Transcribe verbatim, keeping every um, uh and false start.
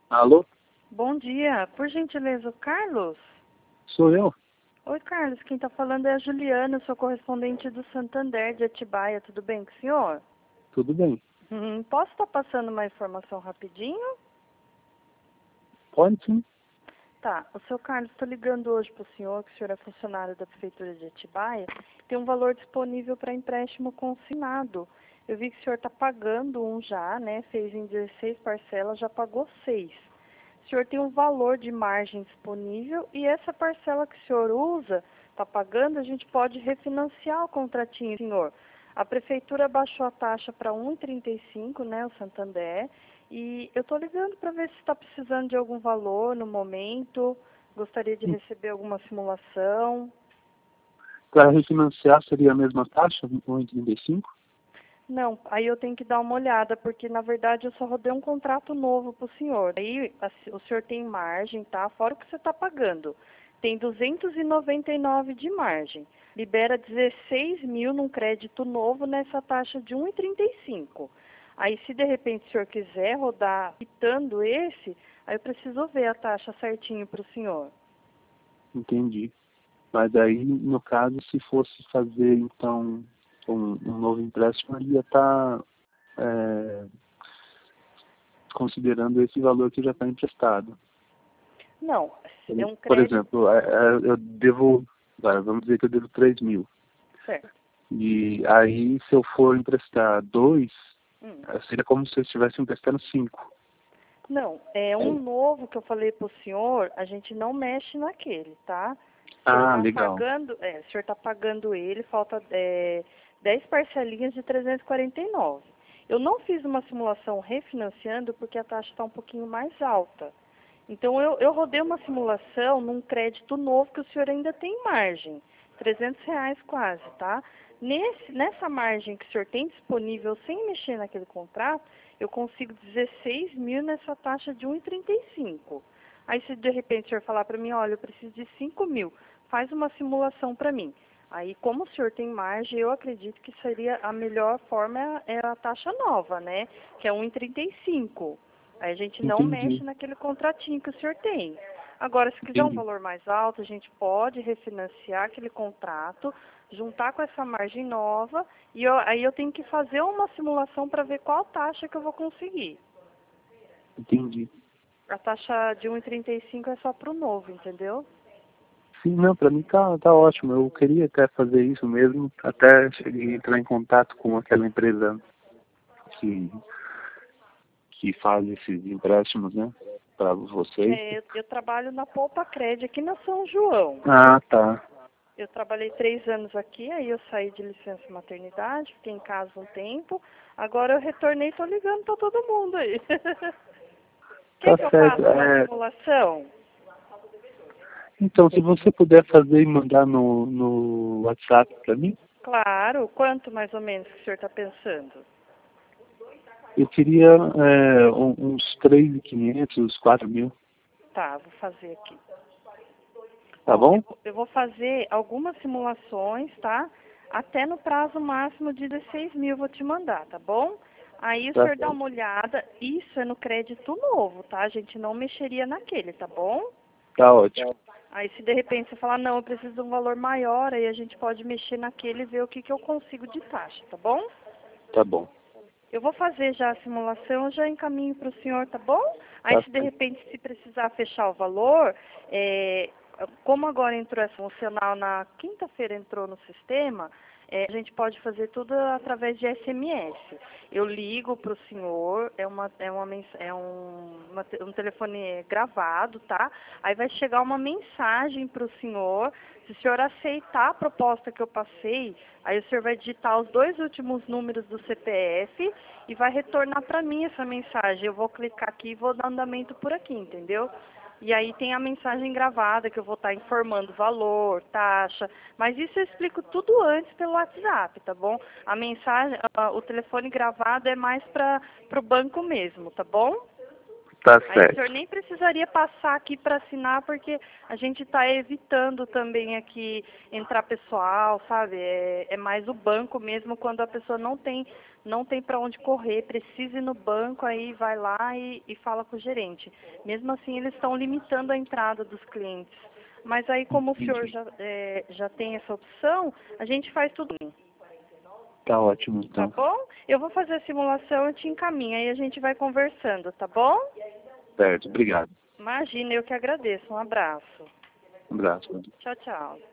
Alô? Bom dia. Por gentileza, o Carlos? Sou eu? Oi, Carlos. Quem está falando é a Juliana, sou correspondente do Santander de Atibaia. Tudo bem com o senhor? Tudo bem. Hum, posso estar passando uma informação rapidinho? Pode sim. Tá. O seu Carlos, estou ligando hoje para o senhor, que o senhor é funcionário da Prefeitura de Atibaia. Tem um valor disponível para empréstimo consignado. Eu vi que o senhor está pagando um já, né? Fez em dezesseis parcelas, já pagou seis. O senhor tem um valor de margem disponível e essa parcela que o senhor usa, está pagando, a gente pode refinanciar o contratinho, senhor. A prefeitura baixou a taxa para um vírgula trinta e cinco, né, o Santander, e eu estou ligando para ver se está precisando de algum valor no momento, gostaria de receber alguma simulação. Para refinanciar seria a mesma taxa, um vírgula trinta e cinco? Não, aí eu tenho que dar uma olhada, porque na verdade eu só rodei um contrato novo para o senhor. Aí a- o senhor tem margem, tá? Fora o que você está pagando. Tem duzentos e noventa e nove de margem. Libera dezesseis mil num crédito novo nessa taxa de um vírgula trinta e cinco. Aí se de repente o senhor quiser rodar quitando esse, aí eu preciso ver a taxa certinho para o senhor. Entendi. Mas aí, no caso, se fosse fazer, então, um, um novo empréstimo, ele ia estar é, considerando esse valor que já está emprestado. Não, é um Por crédito exemplo, é, é, eu devo, vai, vamos dizer que eu devo três mil. certo. E aí, se eu for emprestar dois, Hum. seria como se eu estivesse emprestando cinco. Não, é um novo que eu falei para o senhor, a gente não mexe naquele, tá? O senhor Ah, está legal. pagando, é, o senhor está pagando ele, falta é, dez parcelinhas de trezentos e quarenta e nove. Eu não fiz uma simulação refinanciando porque a taxa está um pouquinho mais alta. Então eu, eu rodei uma simulação num crédito novo que o senhor ainda tem margem, trezentos reais quase, tá? Nesse, nessa margem que o senhor tem disponível sem mexer naquele contrato, eu consigo dezesseis mil nessa taxa de um vírgula trinta e cinco. Aí se de repente o senhor falar para mim, olha, eu preciso de cinco mil, faz uma simulação para mim. Aí como o senhor tem margem, eu acredito que seria a melhor forma é a taxa nova, né? Que é um vírgula trinta e cinco. Aí a gente não Entendi. mexe naquele contratinho que o senhor tem. Agora, se quiser um Entendi. valor mais alto, a gente pode refinanciar aquele contrato, juntar com essa margem nova, e eu- aí eu tenho que fazer uma simulação para ver qual taxa que eu vou conseguir. Entendi. A taxa de um vírgula trinta e cinco é só para o novo, entendeu? Sim, não, para mim tá, tá ótimo. Eu queria até fazer isso mesmo, até cheguei a entrar em contato com aquela empresa que, que faz esses empréstimos, né, para vocês. É, eu, eu trabalho na Poupa Cred aqui na São João. Ah, tá. Eu trabalhei três anos aqui, aí eu saí de licença maternidade, fiquei em casa um tempo. Agora eu retornei e estou ligando para todo mundo aí. Quer Tá que eu certo. faça uma É, simulação? então, se você puder fazer e mandar no, no WhatsApp para mim, Claro. Quanto mais ou menos que o senhor está pensando? eu queria é, um- uns três mil e quinhentos, quatro mil, Tá, vou fazer aqui. tá Ó, eu, bom? vou- eu vou fazer algumas simulações, tá? Até no prazo máximo de dezesseis mil eu vou te mandar, tá bom? Aí o Tá senhor dá certo. uma olhada. Isso é no crédito novo, tá? A gente não mexeria naquele, tá bom? Tá ótimo. Aí se de repente você falar, não, eu preciso de um valor maior, aí a gente pode mexer naquele e ver o que, que eu consigo de taxa, tá bom? Tá bom. Eu vou fazer já a simulação, já encaminho para o senhor, tá bom? Aí Tá se de certo. repente se precisar fechar o valor, é, como agora entrou essa funcional na quinta-feira entrou no sistema, é, a gente pode fazer tudo através de S M S. Eu ligo para o senhor, é, uma, é, uma, mens- é um, uma te- um telefone gravado, tá? Aí vai chegar uma mensagem para o senhor. Se o senhor aceitar a proposta que eu passei, aí o senhor vai digitar os dois últimos números do C P F e vai retornar para mim essa mensagem. Eu vou clicar aqui e vou dar andamento por aqui, entendeu? E aí tem a mensagem gravada que eu vou estar informando valor, taxa, mas isso eu explico tudo antes pelo WhatsApp, tá bom? A mensagem, ah, o telefone gravado é mais para o banco mesmo, tá bom? Tá Aí o certo. senhor nem precisaria passar aqui para assinar, porque a gente está evitando também aqui entrar pessoal, sabe? É, é mais o banco mesmo, quando a pessoa não tem, não tem para onde correr, precisa ir no banco, aí vai lá e, e fala com o gerente. Mesmo assim, eles estão limitando a entrada dos clientes. Mas aí, como o senhor Entendi. já, é, já tem essa opção, a gente faz tudo. Tá ótimo, Tá então. bom? Eu vou fazer a simulação e te encaminho, aí a gente vai conversando, tá bom? Certo, obrigado. Imagina, eu que agradeço. Um abraço. Um abraço. Tchau, tchau.